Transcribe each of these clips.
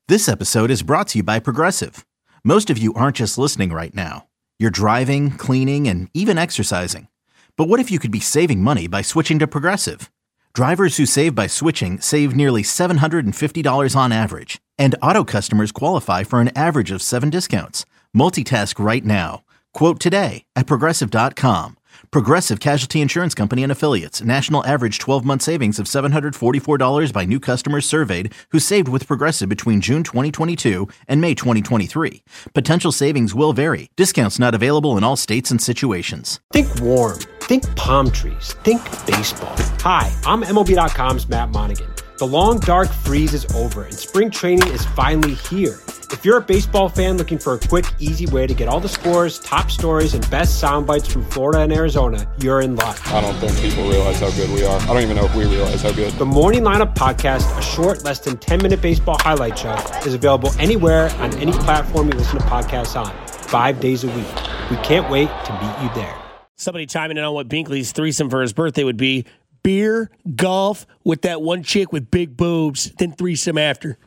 This episode is brought to you by Progressive. Most of you aren't just listening right now. You're driving, cleaning, and even exercising. But what if you could be saving money by switching to Progressive? Drivers who save by switching save nearly $750 on average. And auto customers qualify for an average of 7 discounts. Multitask right now. Quote today at Progressive.com. Progressive Casualty Insurance Company and Affiliates. National average 12-month savings of $744 by new customers surveyed who saved with Progressive between June 2022 and May 2023. Potential savings will vary. Discounts not available in all states and situations. Think warm. Think palm trees. Think baseball. Hi, I'm MLB.com's Matt Monaghan. The long, dark freeze is over, and spring training is finally here. If you're a baseball fan looking for a quick, easy way to get all the scores, top stories, and best sound bites from Florida and Arizona, you're in luck. I don't think people realize how good we are. I don't even know if we realize how good. The Morning Lineup Podcast, a short, less than 10-minute baseball highlight show, is available anywhere on any platform you listen to podcasts on, 5 days a week. We can't wait to meet you there. Somebody chiming in on what Binkley's threesome for his birthday would be: beer, golf, with that one chick with big boobs, then threesome after.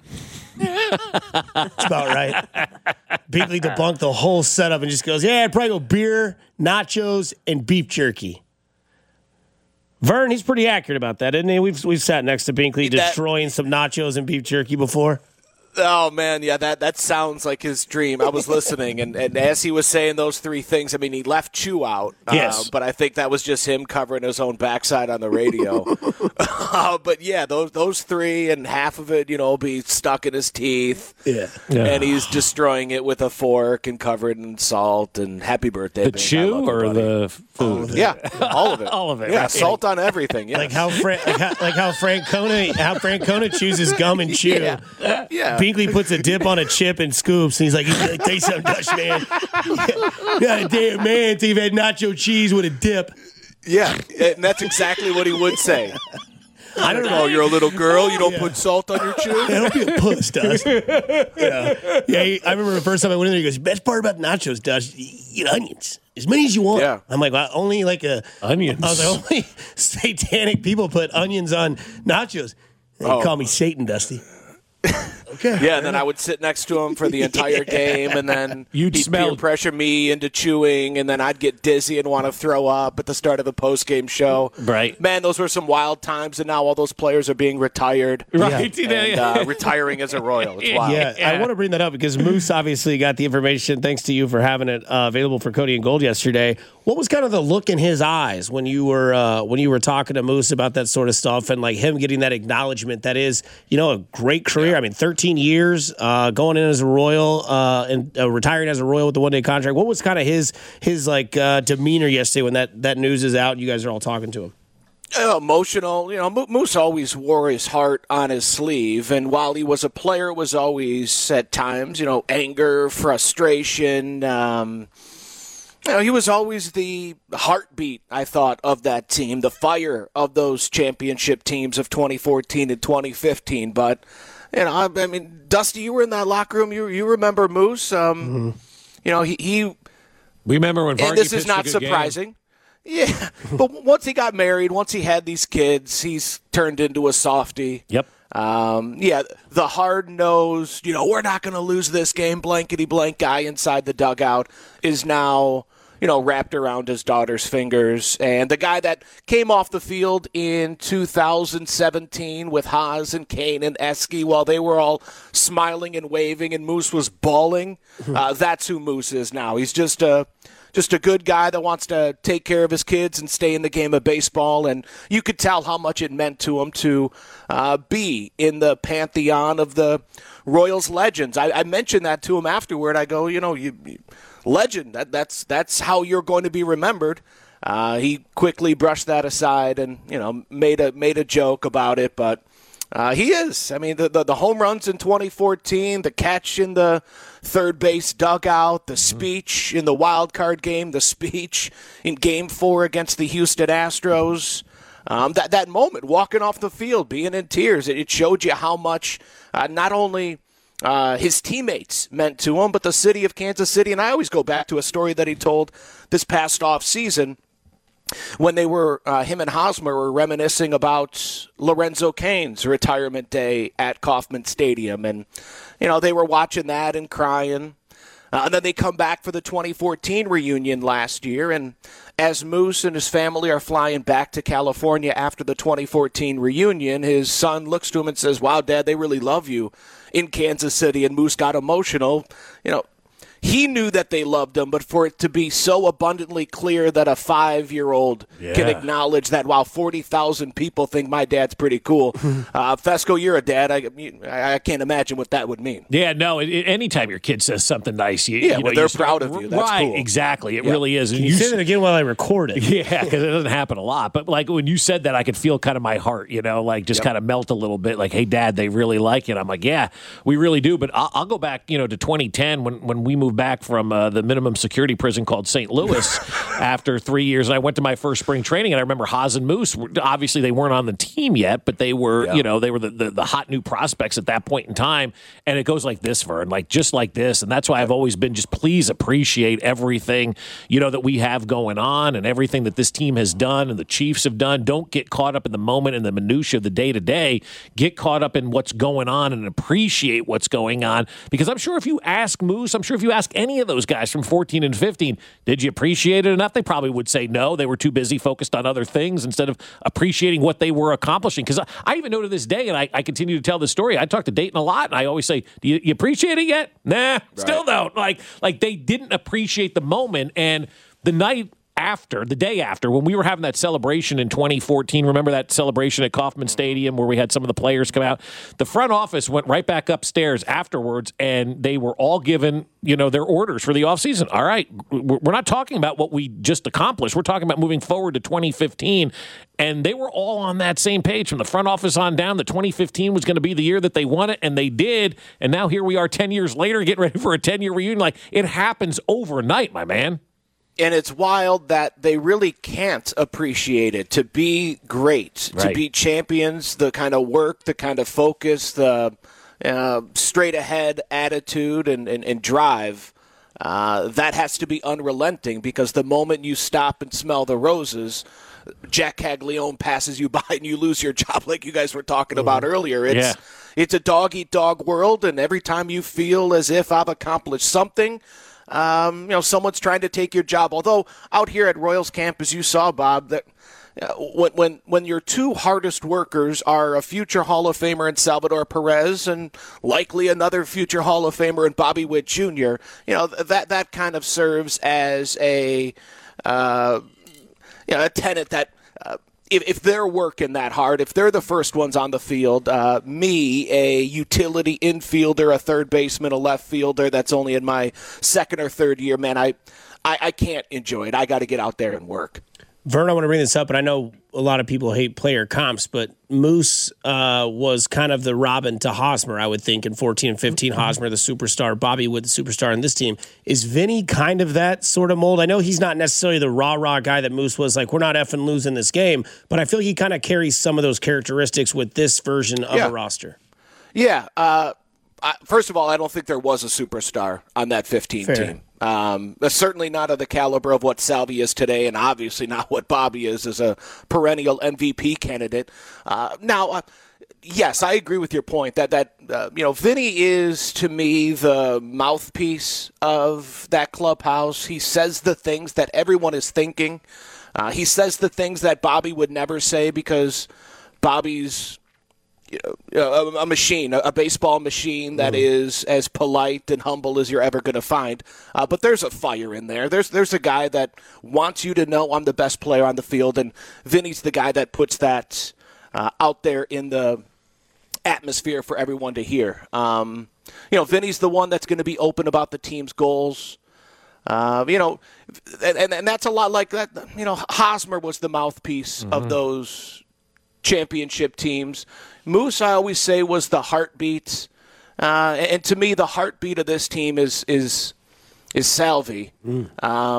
That's about right. Binkley debunked the whole setup and just goes, yeah, I'd probably go beer, nachos, and beef jerky. Vern, he's pretty accurate about that, isn't he? We've sat next to Binkley destroying some nachos and beef jerky before. Oh, man, yeah, that sounds like his dream. I was listening, and as he was saying those three things, I mean, he left Chew out. Yes. But I think that was just him covering his own backside on the radio. But, yeah, those three and half of it, be stuck in his teeth. Yeah. And he's destroying it with a fork and covered in salt. And happy birthday, The Bing. chew or the food? Yeah, all of it. All of it. Yeah, right? salt on everything. Yes. Like how Frank Kona chews his gum and chew. Yeah. Binkley puts a dip on a chip and scoops, and he's like, "You taste something, Dutch man? Yeah, damn man, you've had nacho cheese with a dip." Yeah, and that's exactly what he would say. I don't know. You're a little girl. You don't put salt on your chew. Yeah, don't be a puss, Dutch. I remember the first time I went in there. He goes, "Best part about nachos, Dutch, you eat onions as many as you want." Yeah. I'm like, well, only like Onions. I was like, only satanic people put onions on nachos. They call me Satan, Dusty. Okay. Yeah, and then I would sit next to him for the entire game, and then You'd he'd smell- peer pressure me into chewing, and then I'd get dizzy and want to throw up at the start of the post-game show. Right. Man, those were some wild times, and now all those players are being retired. Right. And retiring as a Royal. It's wild. Yeah, I want to bring that up because Moose obviously got the information. Thanks to you for having it available for Cody and Gold yesterday. What was kind of the look in his eyes when you were talking to Moose about that sort of stuff, and like him getting that acknowledgement that is, a great career. I mean, 13 years going in as a Royal and retiring as a Royal with the one-day contract. What was kind of his demeanor yesterday when that news is out and you guys are all talking to him? Emotional. Moose always wore his heart on his sleeve, and while he was a player, it was always at times, anger, frustration. He was always the heartbeat, I thought, of that team, the fire of those championship teams of 2014 and 2015. But, I mean, Dusty, you were in that locker room. You remember Moose. He We remember when Vargy and this pitched is not a good surprising. Game. Yeah, but once he got married, once he had these kids, he's turned into a softie. Yep. The hard-nosed, we're not going to lose this game, blankety-blank guy inside the dugout is now, wrapped around his daughter's fingers. And the guy that came off the field in 2017 with Haas and Kane and Eske while they were all smiling and waving and Moose was bawling, that's who Moose is now. He's just a good guy that wants to take care of his kids and stay in the game of baseball. And you could tell how much it meant to him to be in the pantheon of the Royals legends. I mentioned that to him afterward. I go, legend. That's how you're going to be remembered. He quickly brushed that aside and made a joke about it, but. He is. I mean, the home runs in 2014, the catch in the third base dugout, the speech in the wild card game, the speech in Game 4 against the Houston Astros. That moment, walking off the field, being in tears, it showed you how much not only his teammates meant to him, but the city of Kansas City. And I always go back to a story that he told this past off season. when they were, him and Hosmer were reminiscing about Lorenzo Cain's retirement day at Kauffman Stadium. And, they were watching that and crying. And then they come back for the 2014 reunion last year. And as Moose and his family are flying back to California after the 2014 reunion, his son looks to him and says, "Wow, Dad, they really love you in Kansas City." And Moose got emotional. He knew that they loved him, but for it to be so abundantly clear that a 5-year-old can acknowledge that, wow, 40,000 people think my dad's pretty cool. Fesco, you're a dad. I can't imagine what that would mean. Yeah, no, anytime your kid says something nice, they're proud of you. That's right, cool. Exactly. It really is. Can you say that again while I record it? Yeah, because it doesn't happen a lot. But like when you said that, I could feel kind of my heart, kind of melt a little bit. Like, hey, Dad, they really like it. I'm like, yeah, we really do. But I'll go back, to 2010 when we moved back from the minimum security prison called St. Louis after 3 years. And I went to my first spring training, and I remember Haas and Moose. Obviously, they weren't on the team yet, but they were, they were the hot new prospects at that point in time. And it goes like this, Vern, just like this. And that's why I've always been just please appreciate everything, that we have going on and everything that this team has done and the Chiefs have done. Don't get caught up in the moment and the minutia of the day-to-day. Get caught up in what's going on and appreciate what's going on. Because I'm sure if you ask Moose, I'm sure if you ask any of those guys from 14 and 15, did you appreciate it enough? They probably would say no. They were too busy focused on other things instead of appreciating what they were accomplishing. Because I even know to this day, and I continue to tell this story, I talk to Dayton a lot, and I always say, do you appreciate it yet? Nah, still don't. Like they didn't appreciate the moment. And the day after, when we were having that celebration in 2014, remember that celebration at Kauffman Stadium where we had some of the players come out? The front office went right back upstairs afterwards, and they were all given, their orders for the offseason. All right, we're not talking about what we just accomplished. We're talking about moving forward to 2015, and they were all on that same page from the front office on down. The 2015 was going to be the year that they won it, and they did, and now here we are 10 years later getting ready for a 10-year reunion. Like, it happens overnight, my man. And it's wild that they really can't appreciate it. To be great, to be champions, the kind of work, the kind of focus, the straight-ahead attitude and drive, that has to be unrelenting, because the moment you stop and smell the roses, Jack Caglione passes you by and you lose your job, like you guys were talking about earlier. It's a dog-eat-dog world, and every time you feel as if I've accomplished something, someone's trying to take your job. Although out here at Royals camp, as you saw, Bob, that when your two hardest workers are a future Hall of Famer in Salvador Perez and likely another future Hall of Famer in Bobby Witt Jr., that kind of serves as a tenet that if they're working that hard, if they're the first ones on the field, me, a utility infielder, a third baseman, a left fielder that's only in my second or third year, man, I can't enjoy it. I got to get out there and work. Vern, I want to bring this up, and I know a lot of people hate player comps, but Moose was kind of the Robin to Hosmer, I would think, in 14 and 15. Hosmer, the superstar, Bobby Witt, the superstar in this team. Is Vinny kind of that sort of mold? I know he's not necessarily the rah-rah guy that Moose was like, we're not effing losing this game, but I feel he kind of carries some of those characteristics with this version of a roster. Yeah. First of all, I don't think there was a superstar on that 15 team. Certainly not of the caliber of what Salvi is today, and obviously not what Bobby is as a perennial MVP candidate. Yes, I agree with your point that Vinny is, to me, the mouthpiece of that clubhouse. He says the things that everyone is thinking. He says the things that Bobby would never say, because Bobby's a machine, a baseball machine that is as polite and humble as you're ever going to find. But there's a fire in there. There's a guy that wants you to know I'm the best player on the field, and Vinny's the guy that puts that out there in the atmosphere for everyone to hear. Vinny's the one that's going to be open about the team's goals. And that's a lot like that. Hosmer was the mouthpiece of those championship teams. Moose, I always say, was the heartbeat, and to me, the heartbeat of this team is Salvi. Who's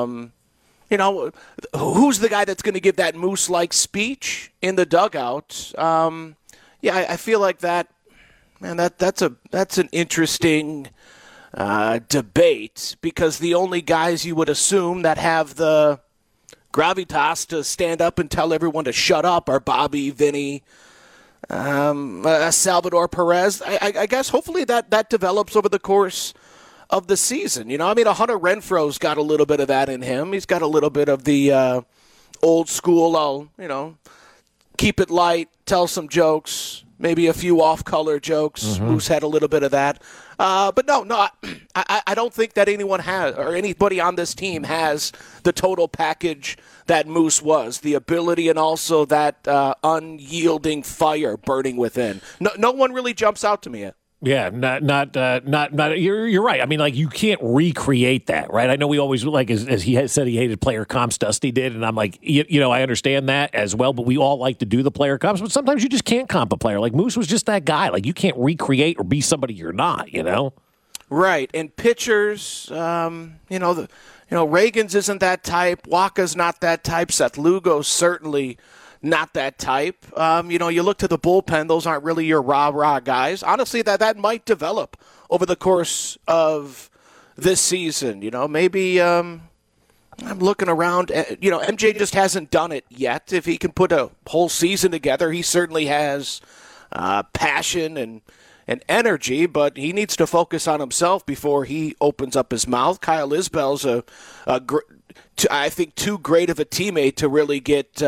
the guy that's going to give that Moose-like speech in the dugout? I feel like that. Man, that's an interesting debate, because the only guys you would assume that have the gravitas to stand up and tell everyone to shut up are Bobby, Vinny, Salvador Perez. I guess hopefully that develops over the course of the season. Hunter Renfroe's got a little bit of that in him. He's got a little bit of the old school, keep it light, tell some jokes, maybe a few off-color jokes. Moose had a little bit of that. But no, I don't think that anyone has, or anybody on this team has the total package that Moose was. The ability and also that unyielding fire burning within. No one really jumps out to me yet. Yeah, not. You're right. I mean, like, you can't recreate that, right? I know we always, like, as he said, he hated player comps. Dusty did, and I'm like, I understand that as well. But we all like to do the player comps, but sometimes you just can't comp a player. Like Moose was just that guy. Like, you can't recreate or be somebody you're not. Right. And pitchers, Reagan's isn't that type. Waka's not that type. Seth Lugo's certainly not that type. You look to the bullpen; those aren't really your rah-rah guys. Honestly, that might develop over the course of this season. Maybe I'm looking around. MJ just hasn't done it yet. If he can put a whole season together, he certainly has passion and energy, but he needs to focus on himself before he opens up his mouth. Kyle Isbell's I think too great of a teammate to really get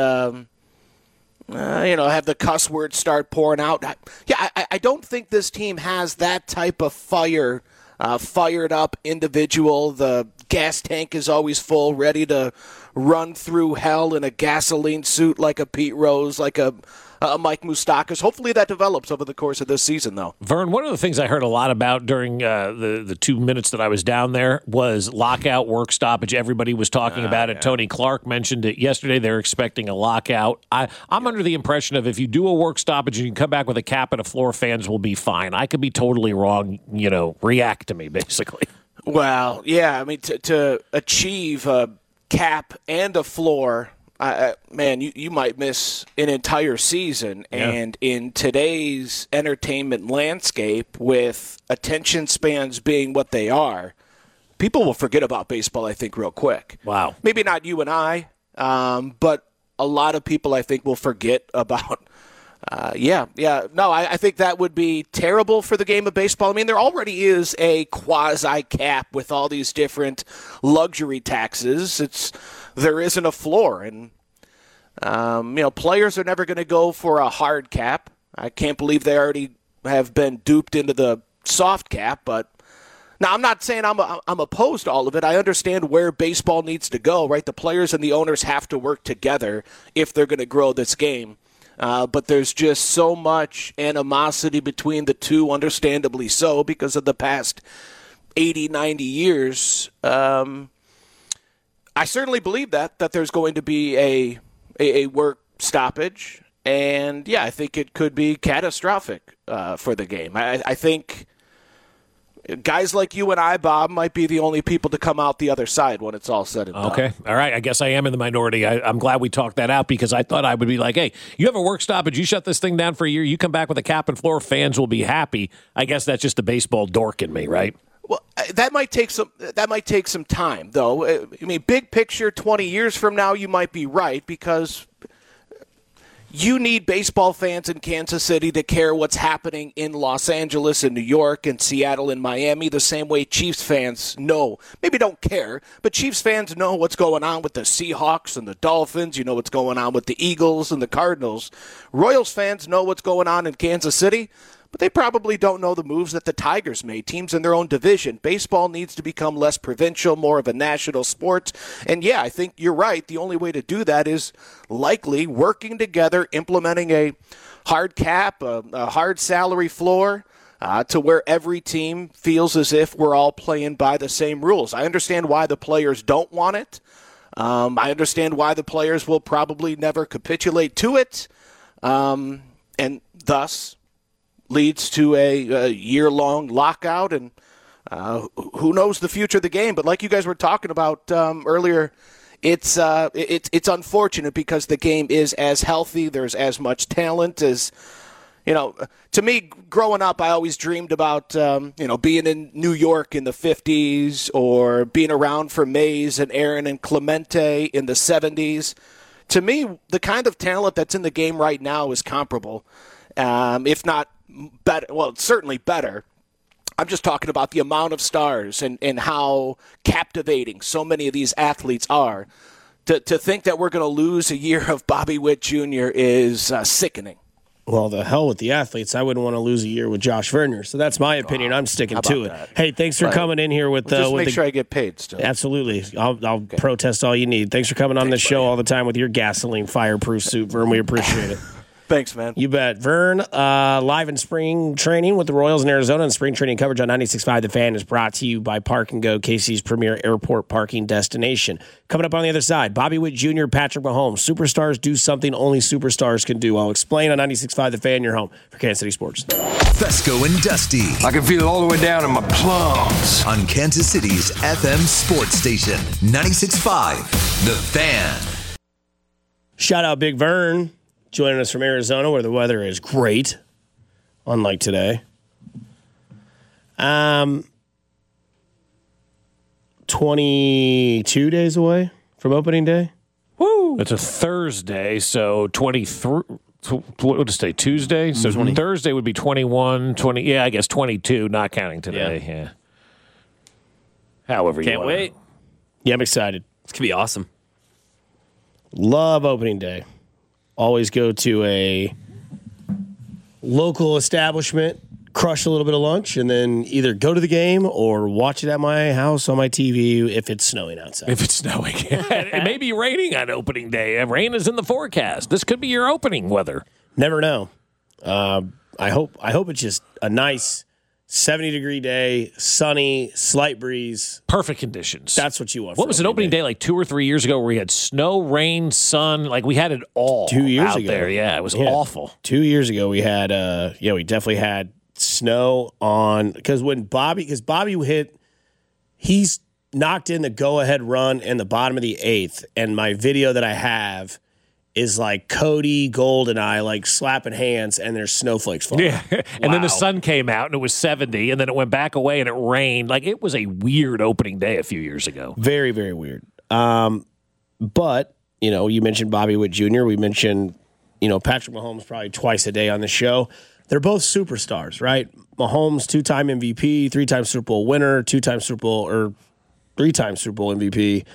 have the cuss words start pouring out. I don't think this team has that type of fired up individual. The gas tank is always full, ready to run through hell in a gasoline suit like a Pete Rose, like a Mike Moustakas. Hopefully that develops over the course of this season, though. Vern, one of the things I heard a lot about during the 2 minutes that I was down there was lockout, work stoppage. Everybody was talking about it. Yeah. Tony Clark mentioned it yesterday. They're expecting a lockout. I'm under the impression of if you do a work stoppage and you come back with a cap and a floor, fans will be fine. I could be totally wrong. React to me, basically. Well, yeah. I mean, to achieve a cap and a floor, you might miss an entire season. Yeah. And in today's entertainment landscape, with attention spans being what they are, people will forget about baseball, I think, real quick. Wow. Maybe not you and I, but a lot of people, I think, will forget about. No, I think that would be terrible for the game of baseball. I mean, there already is a quasi-cap with all these different luxury taxes. There isn't a floor, and players are never going to go for a hard cap. I can't believe they already have been duped into the soft cap. But now, I'm not saying I'm opposed to all of it. I understand where baseball needs to go. Right, the players and the owners have to work together if they're going to grow this game. But there's just so much animosity between the two, understandably so, because of the past 80, 90 years. I certainly believe that there's going to be a work stoppage, and I think it could be catastrophic for the game. I think guys like you and I, Bob, might be the only people to come out the other side when it's all said and done. Okay. All right. I guess I am in the minority. I'm glad we talked that out because I thought I would be like, hey, you have a work stoppage. You shut this thing down for a year. You come back with a cap and floor. Fans will be happy. I guess that's just the baseball dork in me, right? Well, that might take some time, though. I mean, big picture, 20 years from now, you might be right because you need baseball fans in Kansas City to care what's happening in Los Angeles and New York and Seattle and Miami the same way Chiefs fans know. Maybe don't care, but Chiefs fans know what's going on with the Seahawks and the Dolphins. You know what's going on with the Eagles and the Cardinals. Royals fans know what's going on in Kansas City, but they probably don't know the moves that the Tigers made, teams in their own division. Baseball needs to become less provincial, more of a national sport. And I think you're right. The only way to do that is likely working together, implementing a hard cap, a hard salary floor, to where every team feels as if we're all playing by the same rules. I understand why the players don't want it. I understand why the players will probably never capitulate to it. And thus leads to a year-long lockout, and who knows the future of the game. But like you guys were talking about earlier, it's unfortunate because the game is as healthy. There's as much talent as to me, growing up, I always dreamed about, being in New York in the 50s or being around for Mays and Aaron and Clemente in the 70s. To me, the kind of talent that's in the game right now is comparable, if not better. Well, it's certainly better. I'm just talking about the amount of stars and how captivating so many of these athletes are. To think that we're going to lose a year of Bobby Witt Jr. is sickening. Well, the hell with the athletes. I wouldn't want to lose a year with Josh Verner. So that's my opinion. I'm sticking to it. That? Hey, thanks for coming in here with just with make sure I get paid still. Absolutely. I'll protest all you need. Thanks for coming on the show all the time with your gasoline fireproof suit, Vern. We appreciate it. Thanks, man. You bet. Vern, live in spring training with the Royals in Arizona, and spring training coverage on 96.5 The Fan is brought to you by Park & Go, KC's premier airport parking destination. Coming up on the other side, Bobby Witt Jr., Patrick Mahomes. Superstars do something only superstars can do. I'll explain on 96.5 The Fan, your home for Kansas City Sports. Fesco and Dusty. I can feel it all the way down in my plums. On Kansas City's FM sports station, 96.5 The Fan. Shout out Big Vern. Joining us from Arizona, where the weather is great, unlike today. 22 days away from opening day. Woo! It's a Thursday, so 23. What would it say? Tuesday? So Thursday would be 21, 20. Yeah, I guess 22, not counting today. Yeah. However, Can't wait. Yeah, I'm excited. It's going to be awesome. Love opening day. Always go to a local establishment, crush a little bit of lunch, and then either go to the game or watch it at my house on my TV if it's snowing outside. If it's snowing. It may be raining on opening day. Rain is in the forecast. This could be your opening weather. Never know. I hope it's just a nice 70-degree day, sunny, slight breeze. Perfect conditions. That's what you want. What was an opening day like 2 or 3 years ago where we had snow, rain, sun? Like we had it all 2 years out ago. there. Yeah, it was awful. 2 years ago we had, we definitely had snow on because Bobby hit, he's knocked in the go-ahead run in the bottom of the 8th, and my video that I have is like Cody Gold and I like slapping hands and there's snowflakes falling. Yeah. And then the sun came out and it was 70 and then it went back away and it rained. Like it was a weird opening day a few years ago. Very, very weird. But, you mentioned Bobby Witt Jr. We mentioned, Patrick Mahomes probably twice a day on the show. They're both superstars, right? Mahomes, 2-time MVP, 3-time Super Bowl winner, 3-time Super Bowl MVP.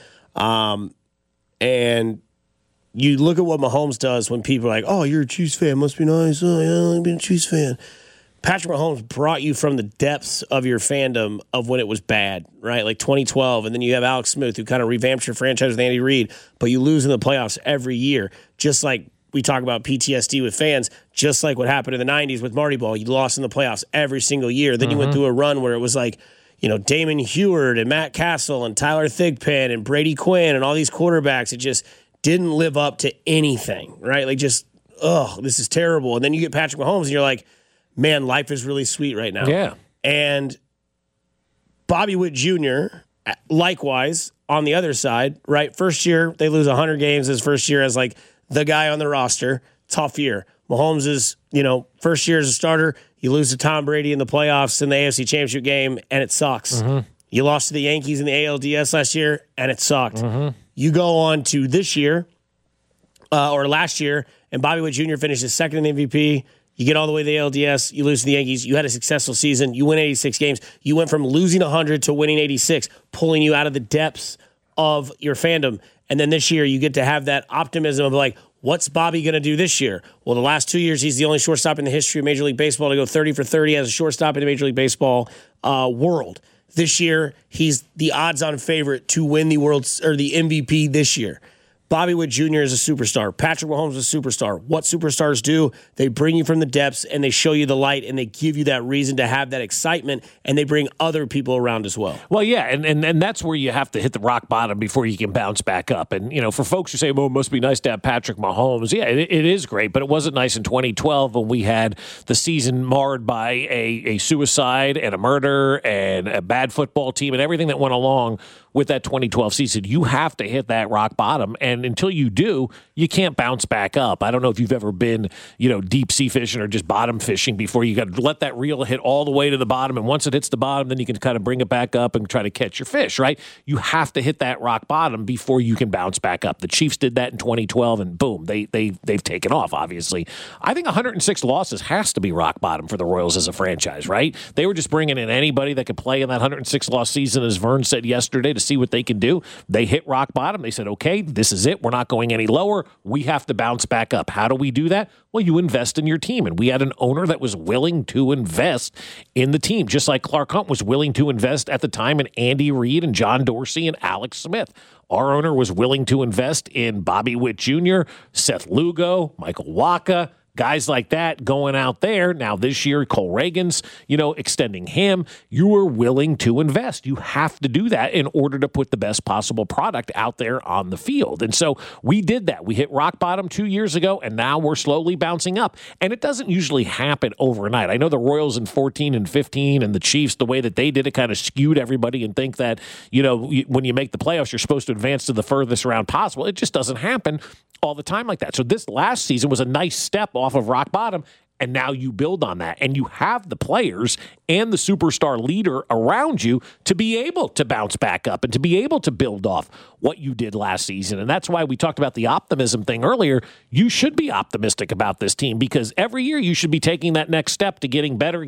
And you look at what Mahomes does when people are like, oh, you're a Chiefs fan. Must be nice. Oh, yeah, I've been a Chiefs fan. Patrick Mahomes brought you from the depths of your fandom of when it was bad, right? Like 2012. And then you have Alex Smith, who kind of revamped your franchise with Andy Reid, but you lose in the playoffs every year. Just like we talk about PTSD with fans, just like what happened in the 90s with Marty Ball. You lost in the playoffs every single year. Then you went through a run where it was like, Damon Heward and Matt Castle and Tyler Thigpen and Brady Quinn and all these quarterbacks. It just didn't live up to anything, right? Like just, this is terrible. And then you get Patrick Mahomes and you're like, man, life is really sweet right now. Yeah. And Bobby Witt Jr., likewise, on the other side, right? First year, they lose 100 games his first year as like the guy on the roster. Tough year. Mahomes is, first year as a starter, you lose to Tom Brady in the playoffs in the AFC Championship game, and it sucks. You lost to the Yankees in the ALDS last year, and it sucked. You go on to this year, or last year, and Bobby Witt Jr. finishes second in the MVP. You get all the way to the ALDS. You lose to the Yankees. You had a successful season. You win 86 games. You went from losing 100 to winning 86, pulling you out of the depths of your fandom. And then this year, you get to have that optimism of like, what's Bobby going to do this year? Well, the last 2 years, he's the only shortstop in the history of Major League Baseball to go 30 for 30 as a shortstop in the Major League Baseball world. This year, he's the odds-on favorite to win the the MVP this year. Bobby Witt Jr. is a superstar. Patrick Mahomes is a superstar. What superstars do, they bring you from the depths and they show you the light and they give you that reason to have that excitement and they bring other people around as well. Well, yeah, and that's where you have to hit the rock bottom before you can bounce back up. And, for folks who say, well, it must be nice to have Patrick Mahomes. Yeah, it is great, but it wasn't nice in 2012 when we had the season marred by a suicide and a murder and a bad football team and everything that went along with that 2012 season. You have to hit that rock bottom. And And until you do, you can't bounce back up. I don't know if you've ever been, deep sea fishing or just bottom fishing before. You got to let that reel hit all the way to the bottom. And once it hits the bottom, then you can kind of bring it back up and try to catch your fish, right? You have to hit that rock bottom before you can bounce back up. The Chiefs did that in 2012, and boom, they've taken off, obviously. I think 106 losses has to be rock bottom for the Royals as a franchise, right? They were just bringing in anybody that could play in that 106 loss season, as Vern said yesterday, to see what they can do. They hit rock bottom. They said, okay, this is it. We're not going any lower. We have to bounce back up. How do we do that? Well, you invest in your team. And we had an owner that was willing to invest in the team, just like Clark Hunt was willing to invest at the time in Andy Reid and John Dorsey and Alex Smith. Our owner was willing to invest in Bobby Witt Jr., Seth Lugo, Michael Wacha, guys like that going out there. Now this year, Cole Reagan's, extending him. You are willing to invest. You have to do that in order to put the best possible product out there on the field. And so we did that. We hit rock bottom 2 years ago, and now we're slowly bouncing up. And it doesn't usually happen overnight. I know the Royals in 14 and 15 and the Chiefs, the way that they did it kind of skewed everybody and think that, when you make the playoffs, you're supposed to advance to the furthest round possible. It just doesn't happen all the time like that. So this last season was a nice step off of rock bottom, and now you build on that, and you have the players and the superstar leader around you to be able to bounce back up and to be able to build off what you did last season. And that's why we talked about the optimism thing earlier. You should be optimistic about this team, because every year you should be taking that next step to getting better,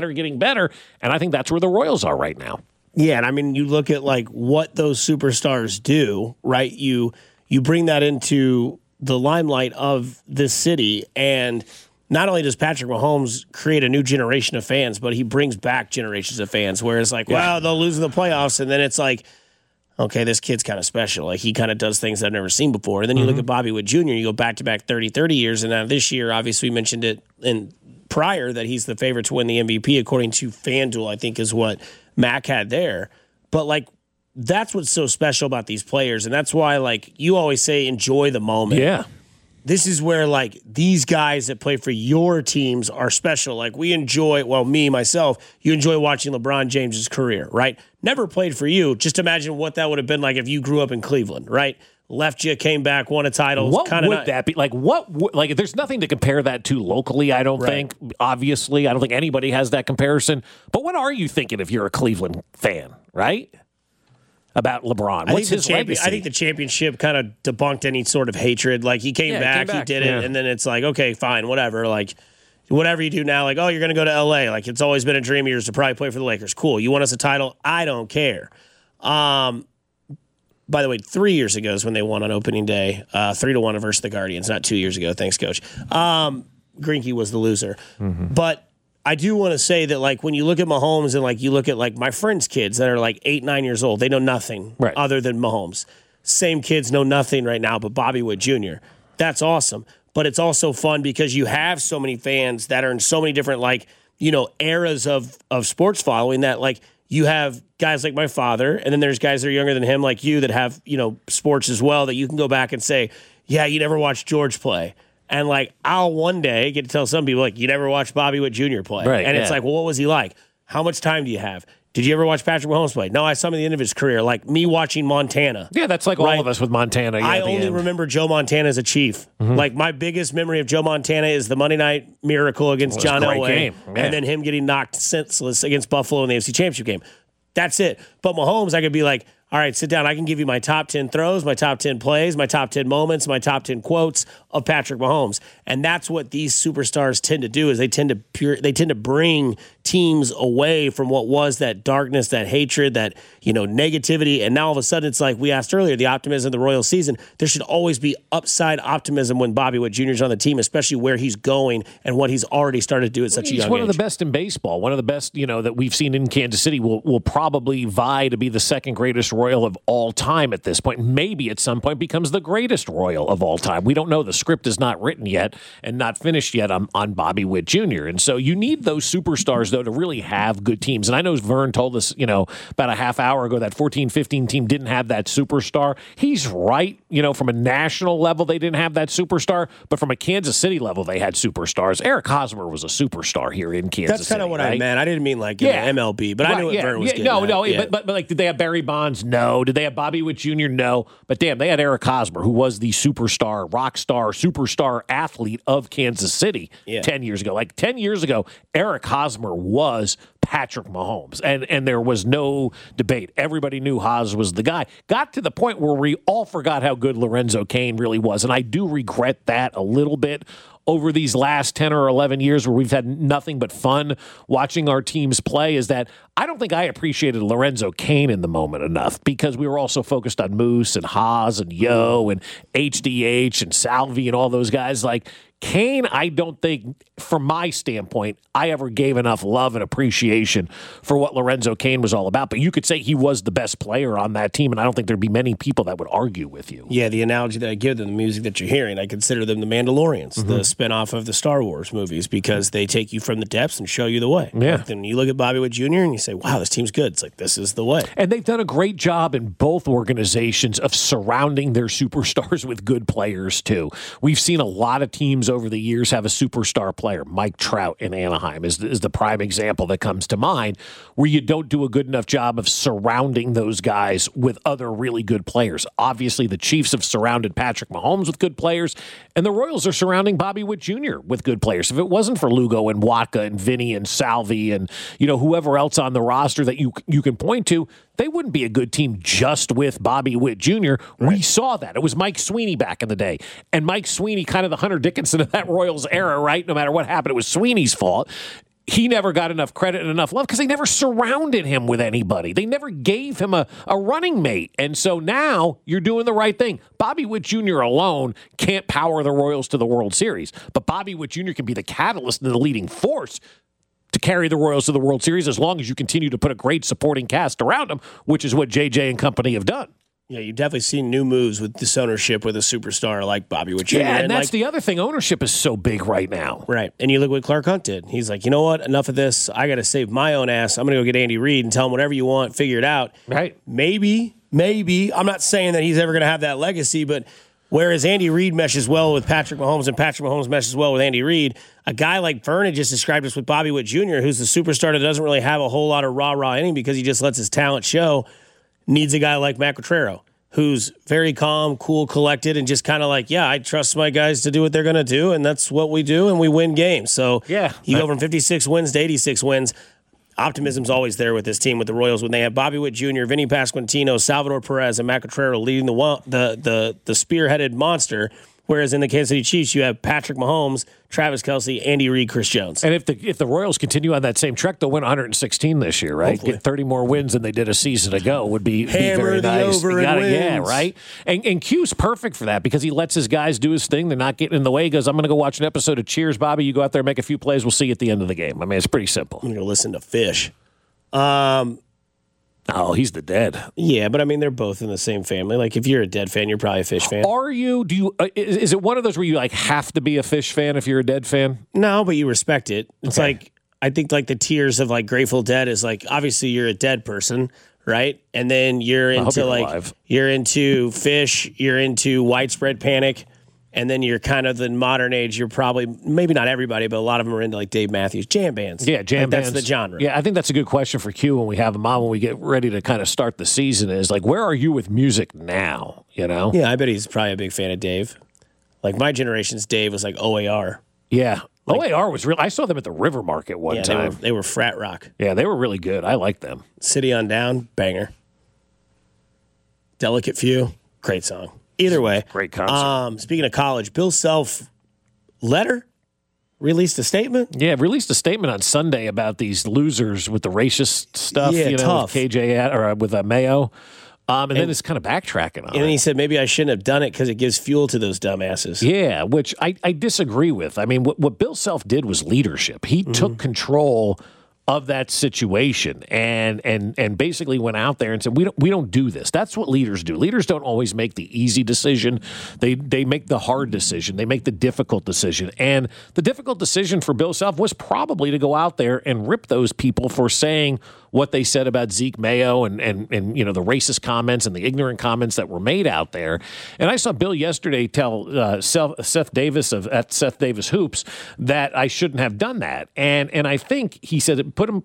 and I think that's where the Royals are right now. Yeah, and I mean, you look at what those superstars do, right? You bring that into the limelight of this city, and not only does Patrick Mahomes create a new generation of fans, but he brings back generations of fans, where it's wow, they'll lose in the playoffs, and then it's okay, this kid's kind of special. He kind of does things I've never seen before. And then you look at Bobby Witt Jr., you go back-to-back 30 years, and now this year, obviously, we mentioned it in prior that he's the favorite to win the MVP, according to FanDuel, I think is what Mac had there. But, that's what's so special about these players, and that's why, you always say, enjoy the moment. Yeah. This is where, these guys that play for your teams are special. We enjoy, myself, you enjoy watching LeBron James's career, right? Never played for you. Just imagine what that would have been like if you grew up in Cleveland, right? Left you, came back, won a title. What would that be? There's nothing to compare that to locally, I don't think. Obviously, I don't think anybody has that comparison. But what are you thinking if you're a Cleveland fan, right? About LeBron. What's his legacy? I think the championship kind of debunked any sort of hatred. he came back, he did it, and then it's okay, fine, whatever. Whatever you do now, you're going to go to L.A. It's always been a dream of yours to probably play for the Lakers. Cool. You want us a title? I don't care. By the way, 3 years ago is when they won on opening day, 3-1 versus the Guardians. Not 2 years ago. Thanks, Coach. Greinke was the loser. But I do want to say that, when you look at Mahomes and, you look at, my friends' kids that are, 8, 9 years old, they know nothing other than Mahomes. Same kids know nothing right now but Bobby Witt Jr. That's awesome. But it's also fun because you have so many fans that are in so many different, eras of sports following that, you have guys like my father, and then there's guys that are younger than him like you that have, sports as well, that you can go back and say, yeah, you never watched George play. And, I'll one day get to tell some people, you never watched Bobby Witt Jr. play. Right, and it's well, what was he like? How much time do you have? Did you ever watch Patrick Mahomes play? No, I saw him at the end of his career, me watching Montana. Yeah, that's all of us with Montana. I only remember Joe Montana as a Chief. My biggest memory of Joe Montana is the Monday Night Miracle against John Elway, and then him getting knocked senseless against Buffalo in the AFC Championship game. That's it. But Mahomes, I could be all right, sit down. I can give you my top 10 throws, my top 10 plays, my top 10 moments, my top 10 quotes of Patrick Mahomes. And that's what these superstars tend to do, is they tend to bring teams away from what was that darkness, that hatred, that, negativity. And now all of a sudden it's we asked earlier, the optimism of the Royal season. There should always be upside optimism when Bobby Witt Jr. is on the team, especially where he's going and what he's already started to do at such a young age. He's one of the best in baseball. One of the best, that we've seen in Kansas City will probably vie to be the second greatest Royal of all time at this point. Maybe at some point becomes the greatest Royal of all time. We don't know. The script is not written yet and not finished yet on Bobby Witt Jr. And so you need those superstars, though, to really have good teams. And I know Vern told us, about a half hour ago, that 14-15 team didn't have that superstar. He's right. From a national level, they didn't have that superstar, but from a Kansas City level, they had superstars. Eric Hosmer was a superstar here in Kansas City. That's kind of what I meant. I didn't mean MLB, but I knew what Vern was getting at. But did they have Barry Bonds? No. Did they have Bobby Witt Jr.? No. But damn, they had Eric Hosmer, who was the superstar, rock star, superstar athlete of Kansas City 10 years ago. Like 10 years ago, Eric Hosmer was Patrick Mahomes, and there was no debate. Everybody knew Hos was the guy. Got to the point where we all forgot how good Lorenzo Cain really was, and I do regret that a little bit over these last 10 or 11 years where we've had nothing but fun watching our teams play, is that I don't think I appreciated Lorenzo Cain in the moment enough because we were also focused on Moose and Haas and Yo and HDH and Salvi and all those guys. Like, Cain, I don't think, from my standpoint, I ever gave enough love and appreciation for what Lorenzo Cain was all about. But you could say he was the best player on that team, and I don't think there'd be many people that would argue with you. Yeah, the analogy that I give them, the music that you're hearing, I consider them the Mandalorians, the spinoff of the Star Wars movies, because they take you from the depths and show you the way. Yeah. Like, then you look at Bobby Witt Jr. and you say, wow, this team's good. It's like, this is the way. And they've done a great job in both organizations of surrounding their superstars with good players, too. We've seen a lot of teams over the years have a superstar player. Mike Trout in Anaheim is the prime example that comes to mind, where you don't do a good enough job of surrounding those guys with other really good players. Obviously, the Chiefs have surrounded Patrick Mahomes with good players, and the Royals are surrounding Bobby Witt Jr. with good players. If it wasn't for Lugo and Watka and Vinny and Salvi and whoever else on the roster that you can point to, they wouldn't be a good team just with Bobby Witt Jr. Right. We saw that. It was Mike Sweeney back in the day. And Mike Sweeney, kind of the Hunter Dickinson of that Royals era, right? No matter what happened, it was Sweeney's fault. He never got enough credit and enough love because they never surrounded him with anybody. They never gave him a running mate. And so now you're doing the right thing. Bobby Witt Jr. alone can't power the Royals to the World Series. But Bobby Witt Jr. can be the catalyst and the leading force to carry the Royals to the World Series as long as you continue to put a great supporting cast around them, which is what JJ and company have done. Yeah, you've definitely seen new moves with this ownership with a superstar like Bobby Witt Jr. Yeah, and that's the other thing. Ownership is so big right now. Right. And you look what Clark Hunt did. He's like, you know what? Enough of this. I got to save my own ass. I'm going to go get Andy Reid and tell him whatever you want, figure it out. Right. Maybe. I'm not saying that he's ever going to have that legacy, but whereas Andy Reid meshes well with Patrick Mahomes and Patrick Mahomes meshes well with Andy Reid, a guy like Vernon just described us with Bobby Witt Jr., who's the superstar that doesn't really have a whole lot of rah-rah in him because he just lets his talent show, needs a guy like Matt Quatraro, who's very calm, cool, collected, and just kind of like, yeah, I trust my guys to do what they're going to do, and that's what we do, and we win games. So yeah, you go from 56 wins to 86 wins. Optimism's always there with this team, with the Royals, when they have Bobby Witt Jr., Vinny Pasquantino, Salvador Perez, and Matt Quatraro leading the spearheaded monster. Whereas in the Kansas City Chiefs, you have Patrick Mahomes, Travis Kelce, Andy Reid, Chris Jones. And if the Royals continue on that same trek, they'll win 116 this year, right? Hopefully. Get 30 more wins than they did a season ago would be very the nice. over and wins. Yeah, right? And Q's perfect for that because he lets his guys do his thing. They're not getting in the way. He goes, I'm going to go watch an episode of Cheers, Bobby. You go out there, make a few plays. We'll see you at the end of the game. I mean, it's pretty simple. I'm going to listen to Fish. Oh, he's the Dead. Yeah, but I mean, they're both in the same family. Like, if you're a Dead fan, you're probably a Fish fan. Are you? Do you? Is it one of those where you like have to be a Fish fan if you're a Dead fan? No, but you respect it. It's Okay. like, I think like the tiers of like Grateful Dead is like, obviously you're a Dead person, right? And then you're hope into you're like, alive. you're into Fish, you're into Widespread Panic. And then you're kind of the modern age. You're probably, maybe not everybody, but a lot of them are into like Dave Matthews, jam bands. Yeah, jam like, bands. That's the genre. Yeah, I think that's a good question for Q when we have him on, when we get ready to kind of start the season, is like, where are you with music now? You know? Yeah, I bet he's probably a big fan of Dave. Like my generation's Dave was like OAR. Yeah. OAR was real. I saw them at the River Market one time. They were frat rock. Yeah, they were really good. I liked them. City on Down, banger. Delicate Few, great song. Either way. Great concert. Speaking of college, Bill Self letter released a statement. Yeah, released a statement on Sunday about these losers with the racist stuff, Yeah, tough. with KJ or with Mayo. And then it's kind of backtracking on And then it. he said, maybe I shouldn't have done it because it gives fuel to those dumbasses. Yeah, which I disagree with. I mean, what Bill Self did was leadership. He took control of that situation and basically went out there and said, we don't do this. That's what leaders do. Leaders don't always make the easy decision. They make the hard decision. They make the difficult decision. And the difficult decision for Bill Self was probably to go out there and rip those people for saying what they said about Zeke Mayo and the racist comments and the ignorant comments that were made out there. And I saw Bill yesterday tell Seth Davis at Seth Davis Hoops that I shouldn't have done that. And I think he said it put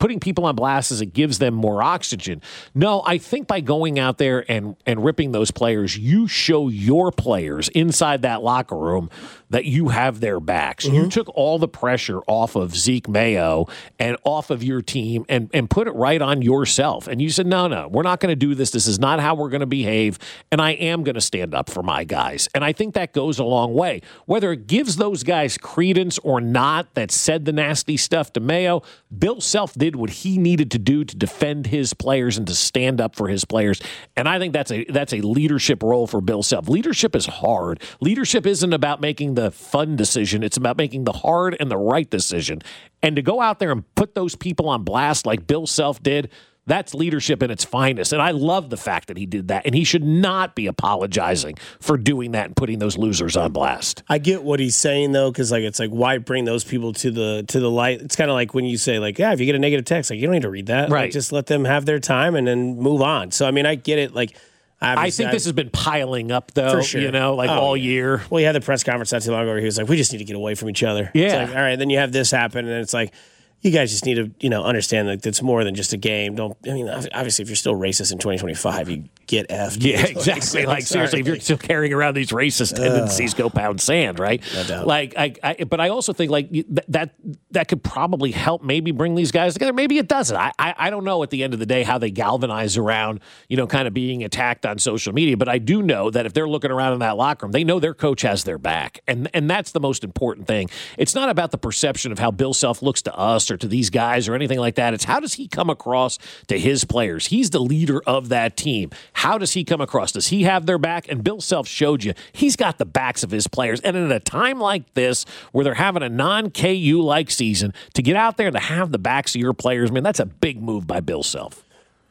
putting people on blast is it gives them more oxygen. No, I think by going out there and ripping those players, you show your players inside that locker room that you have their backs. You took all the pressure off of Zeke Mayo and off of your team and put it right on yourself. And you said, no, we're not going to do this. This is not how we're going to behave. And I am going to stand up for my guys. And I think that goes a long way. Whether it gives those guys credence or not that said the nasty stuff to Mayo, Bill Self did what he needed to do to defend his players and to stand up for his players. And I think that's a leadership role for Bill Self. Leadership is hard. Leadership isn't about making the fun decision. It's about making the hard and the right decision. And to go out there and put those people on blast like Bill Self did, that's leadership in its finest. And I love the fact that he did that. And he should not be apologizing for doing that and putting those losers on blast. I get what he's saying, though, because it's like, why bring those people to the light? It's kind of like when you say, like, if you get a negative text, like, you don't need to read that. Right. Like, just let them have their time and then move on. So, I mean, I get it. Like, I think this has been piling up, though, for sure. all year. Well, he had the press conference not too long ago where he was like, we just need to get away from each other. Yeah. It's like, all right, then you have this happen, and it's like, you guys just need to, understand that it's more than just a game. Obviously, if you're still racist in 2025, you get effed. Yeah, exactly. Like, seriously, if you're still carrying around these racist tendencies, go pound sand, right? No doubt. Like, but I also think like that could probably help maybe bring these guys together. Maybe it doesn't. I don't know at the end of the day how they galvanize around, kind of being attacked on social media. But I do know that if they're looking around in that locker room, they know their coach has their back, and that's the most important thing. It's not about the perception of how Bill Self looks to us or to these guys or anything like that. It's how does he come across to his players? He's the leader of that team. How does he come across? Does he have their back? And Bill Self showed you he's got the backs of his players. And at a time like this, where they're having a non-KU-like season, to get out there and to have the backs of your players, man, that's a big move by Bill Self.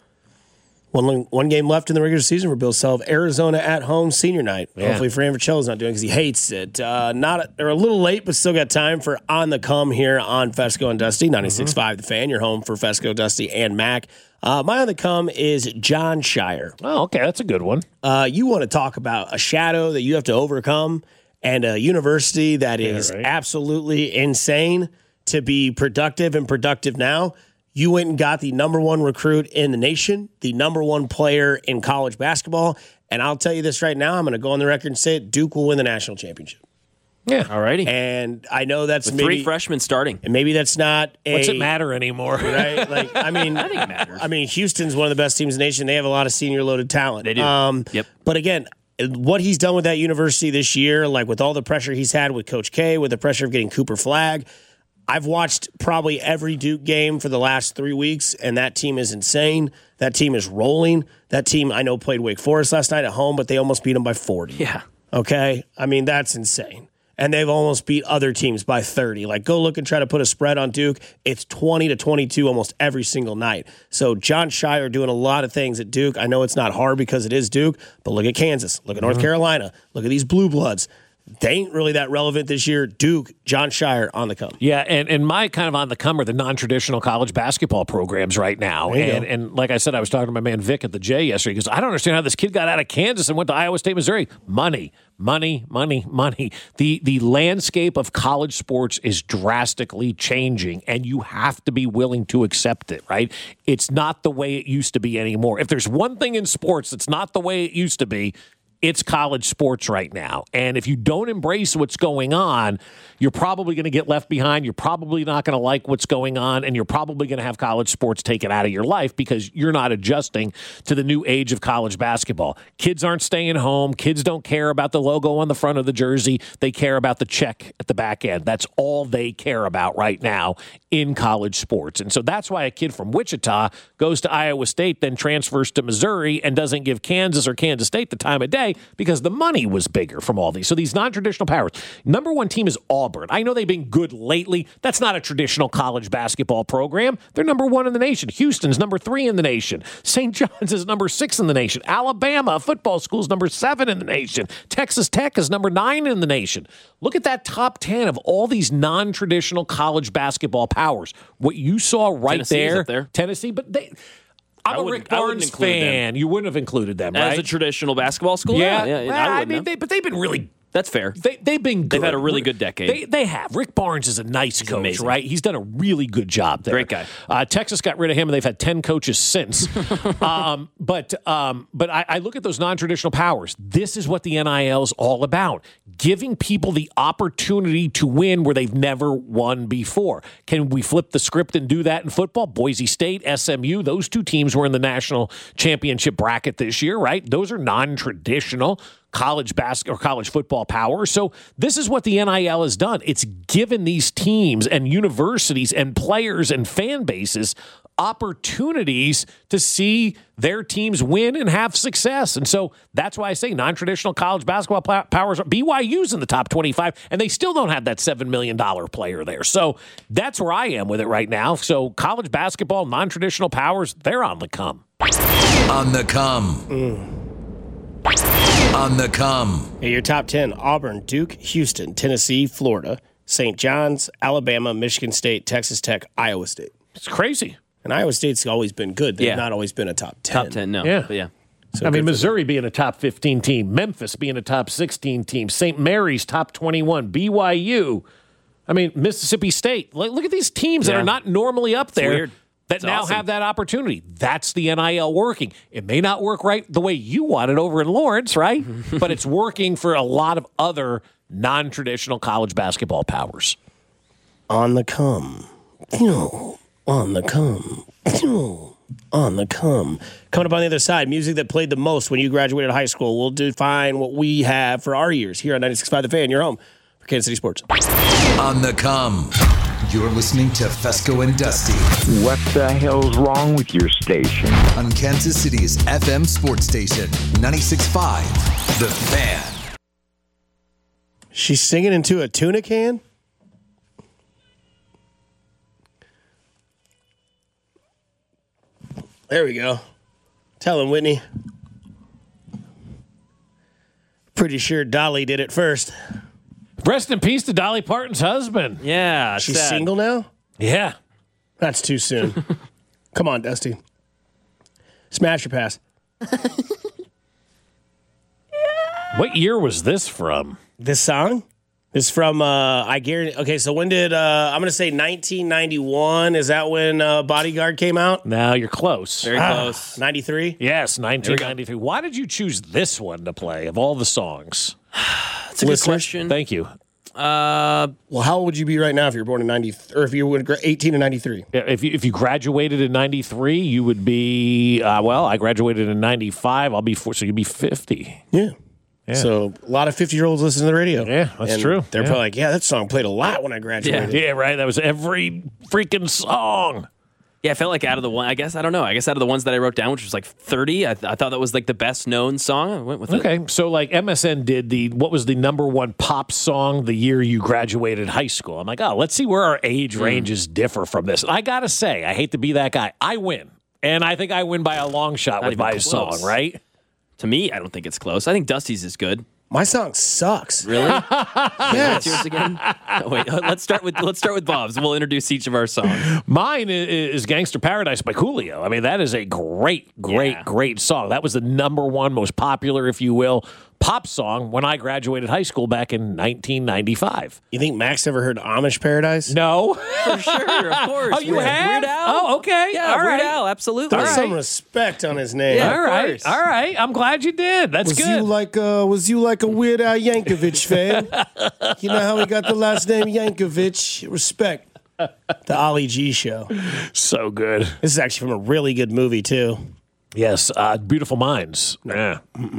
One game left in the regular season for Bill Self. Arizona at home senior night. Yeah. Hopefully Fran Fracello's not doing it because he hates it. They're a little late, but still got time for On the Come here on Fesco and Dusty. 96.5 The Fan, your home for Fesco, Dusty, and Mac. My On the Come is Jon Scheyer. Oh, okay. That's a good one. You want to talk about a shadow that you have to overcome and a university that is absolutely insane to be productive and productive now. You went and got the number one recruit in the nation, the number one player in college basketball. And I'll tell you this right now, I'm going to go on the record and say it, Duke will win the national championship. Yeah. Alrighty. And I know that's with maybe 3 freshmen starting. And maybe that's not What's it matter anymore? Right? Like, I mean, I think it matters. I mean, Houston's one of the best teams in the nation. They have a lot of senior loaded talent. They do. Yep. But again, what he's done with that university this year, like with all the pressure he's had with Coach K, with the pressure of getting Cooper Flagg, I've watched probably every Duke game for the last 3 weeks, and that team is insane. That team is rolling. That team, I know, played Wake Forest last night at home, but they almost beat them by 40. Yeah. Okay? I mean, that's insane. And they've almost beat other teams by 30. Like, go look and try to put a spread on Duke. It's 20-22 almost every single night. So Jon Scheyer doing a lot of things at Duke. I know it's not hard because it is Duke, but look at Kansas. Look at North Carolina. Look at these Blue Bloods. They ain't really that relevant this year. Duke, Jon Scheyer on the come. Yeah, and my kind of on the come are the non-traditional college basketball programs right now. And like I said, I was talking to my man Vic at the J yesterday because I don't understand how this kid got out of Kansas and went to Iowa State, Missouri. Money. The landscape of college sports is drastically changing, and you have to be willing to accept it, right? It's not the way it used to be anymore. If there's one thing in sports that's not the way it used to be, it's college sports right now. And if you don't embrace what's going on, you're probably going to get left behind. You're probably not going to like what's going on, and you're probably going to have college sports taken out of your life because you're not adjusting to the new age of college basketball. Kids aren't staying home. Kids don't care about the logo on the front of the jersey. They care about the check at the back end. That's all they care about right now in college sports. And so that's why a kid from Wichita goes to Iowa State, then transfers to Missouri and doesn't give Kansas or Kansas State the time of day because the money was bigger from all these. So these non-traditional powers. Number one team is Auburn. I know they've been good lately. That's not a traditional college basketball program. They're number one in the nation. Houston's number 3 in the nation. St. John's is number 6 in the nation. Alabama, a football school, is number 7 in the nation. Texas Tech is number 9 in the nation. Look at that top 10 of all these non-traditional college basketball powers. What you saw right Tennessee's up there. Tennessee, but I'm a Rick Barnes fan. You wouldn't have included them, right? As a traditional basketball school? Yeah. I mean, but they've been really That's fair. They've been good. They've had a really good decade. They have. Rick Barnes is a nice coach, amazing. right? He's done a really good job there. Great guy. Texas got rid of him, and they've had 10 coaches since. But I look at those non-traditional powers. This is what the NIL is all about, giving people the opportunity to win where they've never won before. Can we flip the script and do that in football? Boise State, SMU, those two teams were in the national championship bracket this year, right? Those are non-traditional college basketball or college football power. So this is what the NIL has done. It's given these teams and universities and players and fan bases opportunities to see their teams win and have success. And so that's why I say non-traditional college basketball powers. BYU's in the top 25, and they still don't have that $7 million player there. So that's where I am with it right now. So college basketball, non-traditional powers, they're on the come. On the come. On the come. Hey, your top 10: Auburn, Duke, Houston, Tennessee, Florida, St. John's, Alabama, Michigan State, Texas Tech, Iowa State. It's crazy. And Iowa State's always been good. They've not always been a top 10. Top 10, no. Yeah. But yeah. So I mean, Missouri being a top 15 team, Memphis being a top 16 team, St. Mary's top 21, BYU. I mean, Mississippi State. Look at these teams that are not normally up there. Weird. That It's now awesome. have that opportunity. That's the NIL working. It may not work right the way you want it over in Lawrence, right? But it's working for a lot of other non-traditional college basketball powers. On the come. On the come. On the come. Coming up on the other side, music that played the most when you graduated high school. We'll define what we have for our years here on 96.5 The Fan, your home for Kansas City Sports. On the come. You're listening to Fesco and Dusty What the hell's wrong with your station? on Kansas City's FM sports station, 96.5 The Fan. She's singing into a tuna can? There we go. Tell him, Whitney. Pretty sure Dolly did it first. Rest in peace to Dolly Parton's husband. Yeah. She's sad. single now? Yeah. That's too soon. Come on, Dusty. Smash or pass? What year was this from? This song is from, I guarantee. Okay, so when did, I'm going to say 1991. Is that when Bodyguard came out? Now you're close. Very close. 93? Yes, 1993. Why did you choose this one to play of all the songs? That's a good question. Thank you. Well, how old would you be right now if you were born in 90, or if you were 18 in 93? Yeah, if you graduated in 93, you would be, I graduated in 95. I'll be, so you'd be 50. Yeah. So a lot of 50-year-olds listen to the radio. Yeah, that's true. They're probably like, yeah, that song played a lot when I graduated. Yeah, right. That was every freaking song. Yeah, I felt like out of the one, I guess out of the ones that I wrote down, which was like 30, I thought that was like the best known song. I went with it. Okay, so like MSN did what was the number one pop song the year you graduated high school? I'm like, let's see where our age ranges differ from this. I gotta say, I hate to be that guy. I win. And I think I win by a long shot with my song, right? To me, I don't think it's close. I think Dusty's is good. My song sucks. Really? Yes. What's yours again? Wait, let's start with Bob's. We'll introduce each of our songs. Mine is Gangster Paradise by Coolio. I mean, that is a great song. That was the number one most popular, if you will, pop song when I graduated high school back in 1995. You think Max ever heard Amish Paradise? No. For sure, of course. Oh, you have? Weird Al? Oh, okay. Yeah, All Weird right. Al, absolutely. There's some respect on his name. Yeah. All right. All right. I'm glad you did. That's good. Was you like a Weird Al Yankovic fan? You know how he got the last name Yankovic? Respect. The Ollie G Show. So good. This is actually from a really good movie, too. Yes. Beautiful Minds. Yeah.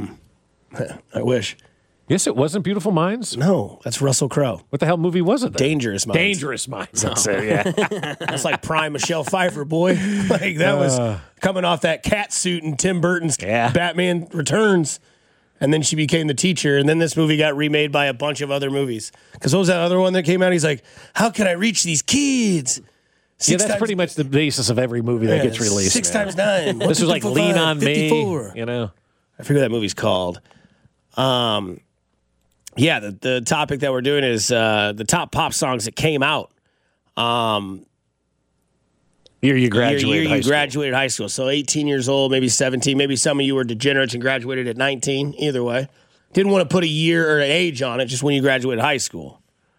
I wish. Yes, it wasn't Beautiful Minds. No, that's Russell Crowe. What the hell movie was it then? Dangerous Minds. Dangerous Minds. That's it, yeah. That's like prime Michelle Pfeiffer, boy. Like that was coming off that cat suit in Tim Burton's Batman Returns. And then she became the teacher. And then this movie got remade by a bunch of other movies. Because what was that other one that came out? He's like, how can I reach these kids? That's pretty much the basis of every movie that gets released. 6 times 9. This was like Lean on 54. Me. You know, I forget what that movie's called. The topic that we're doing is the top pop songs that came out. Year you graduated graduated high school. So 18 years old, maybe 17. Maybe some of you were degenerates and graduated at 19. Either way. Didn't want to put a year or an age on it, just when you graduated high school.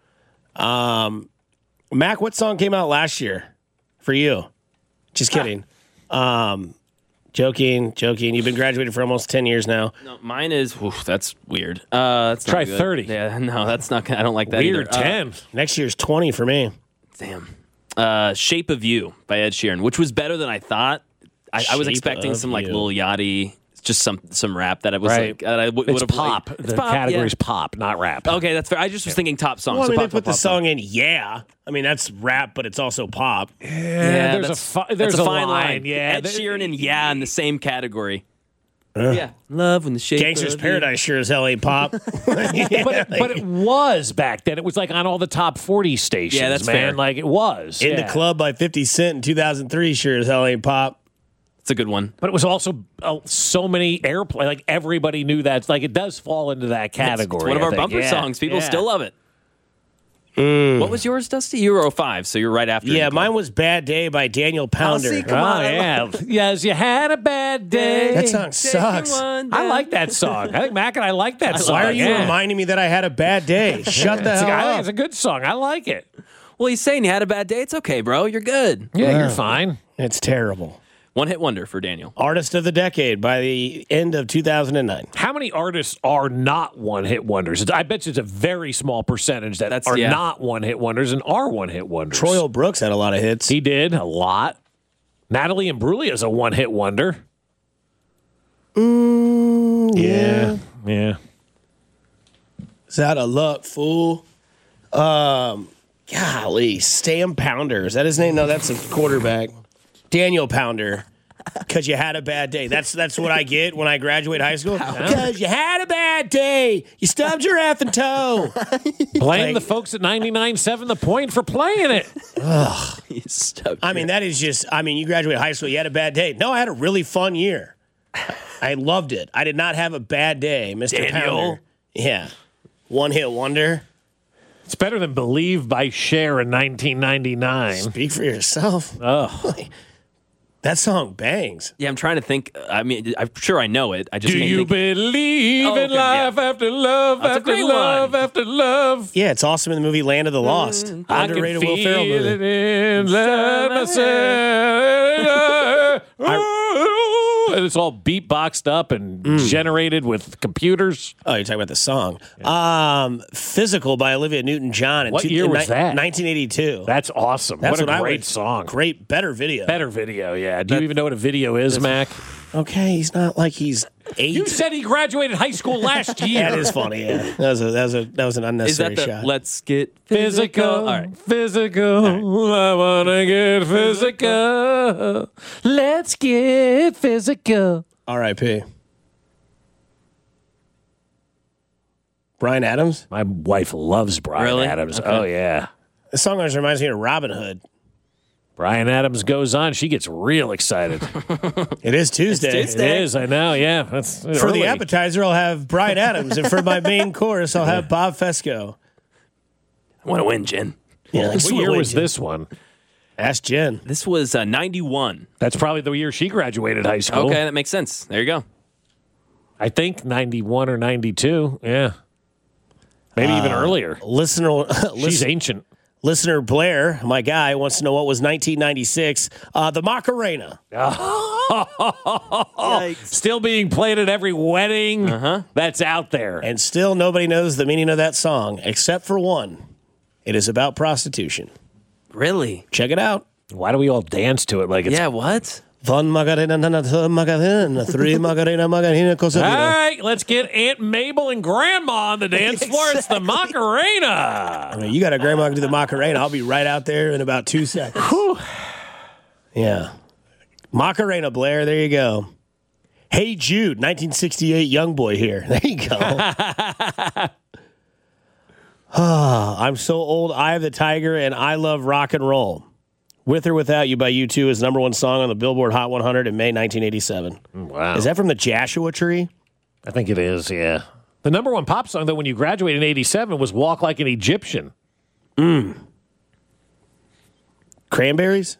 Mac, what song came out last year for you? Just kidding. Joking. You've been graduated for almost 10 years now. No, mine is, that's weird. That's Try not good. 30. Yeah, no, that's not good. I don't like that Weird, either. 10. Next year's 20 for me. Damn. Shape of You by Ed Sheeran, which was better than I thought. I was Shape expecting of some like You. Lil Yachty, just some rap that I was Right. like, that I would It's have pop. Like, The category's pop, not rap. Okay, that's fair. I just was thinking top songs. Well, I mean, so they pop, put pop, the pop, song in, yeah. I mean, that's rap, but it's also pop. Yeah, there's that's there's a a fine line. line. Yeah, Ed Sheeran and Yeah in the same category. Yeah, love when the shape. Gangster's of Paradise sure as hell ain't pop. but it was back then. It was like on all the top 40 stations. Yeah, that's man. fair. Like it was. In the Club by 50 Cent in 2003 sure as hell ain't pop. It's a good one. But it was also so many airplay. Like everybody knew that. Like it does fall into that category. It's one of I our think. bumper Yeah. songs. People Yeah. still love it. What was yours, Dusty? You were 05, so you're right after. Yeah, Nicole. mine was Bad Day by Daniel Pounder. see, come on. Yeah. Yes, you had a bad day. That song sucks. I like that song. I think Mac and I like that song. Why are you Yeah. reminding me that I had a bad day? Shut the I hell think up. it's a good song. I like it. Well, he's saying you had a bad day. It's okay, bro. You're good. Yeah, you're fine. It's terrible. One hit wonder for Daniel. Artist of the Decade by the end of 2009. How many artists are not one-hit wonders? I bet you it's a very small percentage that are yeah. not one-hit wonders and are one-hit wonders. Troy Brooks had a lot of hits. He did, a lot. Natalie Imbruglia is a one-hit wonder. Yeah. Is that a luck, fool? Golly, Sam Pounder. Is that his name? No, that's a quarterback. Daniel Pounder. Because you had a bad day. That's what I get when I graduate high school. Because you had a bad day. You stubbed your effing toe. Blame the folks at 99.7 The Point for playing it. I mean, that is just, you graduate high school, you had a bad day. No, I had a really fun year. I loved it. I did not have a bad day, Mr. Daniel. Pounder. Yeah. One hit wonder. It's better than Believe by Cher in 1999. Speak for yourself. Oh. That song bangs. Yeah, I'm trying to think. I mean, I'm sure I know it. I just Do can't you think. believe Oh, in okay, life yeah. after love That's a after great love one. after love? Yeah, it's awesome in the movie Land of the Lost. I Underrated can Will Ferrell feel movie. it inside myself. And it's all beatboxed up and generated with computers. Oh, you're talking about the song. Physical by Olivia Newton-John. What year was that? 1982. That's awesome. That's what a I great would- song. Great, better video. Better video, yeah. Do you even know what a video is, Mac? Okay, he's not like he's 8. You said he graduated high school last year. That is funny, yeah. That was an Is unnecessary that the shot. Let's Get Physical, All right. physical. I wanna get physical. Let's get physical. R.I.P. Bryan Adams? My wife loves Bryan Really? Adams. Okay. Oh yeah, The song always reminds me of Robin Hood. Bryan Adams goes on. She gets real excited. It is Tuesday. It is. I know. Yeah, that's For early. the appetizer, I'll have Bryan Adams, and for my main course, I'll have Bob Fesco. I want to win, Jen. Yeah, What year was this one? Ask Jen. This was 91. That's probably the year she graduated high school. Okay, that makes sense. There you go. I think 91 or 92. Yeah, maybe even earlier. She's ancient. Listener Blair, my guy, wants to know what was 1996. The Macarena. Still being played at every wedding that's out there. And still nobody knows the meaning of that song, except for one. It is about prostitution. Really? Check it out. Why do we all dance to it like it's... Yeah, what? One Macarena, two Macarena, three Macarena, cosa All vida. right, let's get Aunt Mabel and Grandma on the dance floor. It's the Macarena. I mean, you got a grandma to do the Macarena. I'll be right out there in about 2 seconds. Yeah. Macarena, Blair. There you go. Hey Jude, 1968 young boy here. There you go. I'm so old. Eye of the Tiger and I Love Rock and Roll. With or Without You by U2 is #1 song on the Billboard Hot 100 in May 1987. Wow. Is that from the Joshua Tree? I think it is, yeah. The #1 pop song, though, when you graduated in 87 was Walk Like an Egyptian. Cranberries?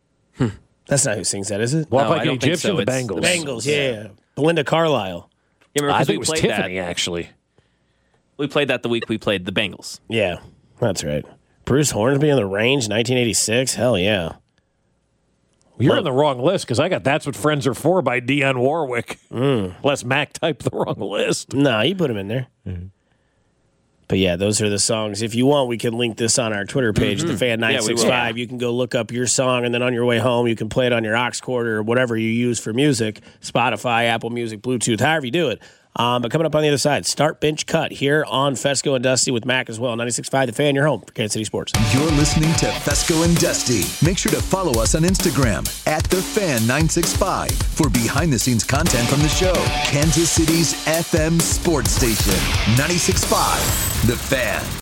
That's not who sings that, is it? Walk No, Like I an don't think Egyptian, so. the It's Bengals. the Bengals, yeah. Belinda Carlisle. You remember, I 'cause think we it was played Tiffany, that. actually. We played that the week we played the Bengals. Yeah, that's right. Bruce Hornsby in the Range, 1986. Hell yeah. You're on the wrong list because I got That's What Friends Are For by Dionne Warwick. Unless Mac typed the wrong list. No, you put him in there. But yeah, those are the songs. If you want, we can link this on our Twitter page, The Fan 965. You can go look up your song, and then on your way home, you can play it on your aux cord or whatever you use for music, Spotify, Apple Music, Bluetooth, however you do it. But coming up on the other side, Start, Bench, Cut here on Fesco and Dusty with Mac as well. 96.5 The Fan, your home for Kansas City Sports. You're listening to Fesco and Dusty. Make sure to follow us on Instagram @TheFan965 for behind-the-scenes content from the show. Kansas City's FM sports station, 96.5 The Fan.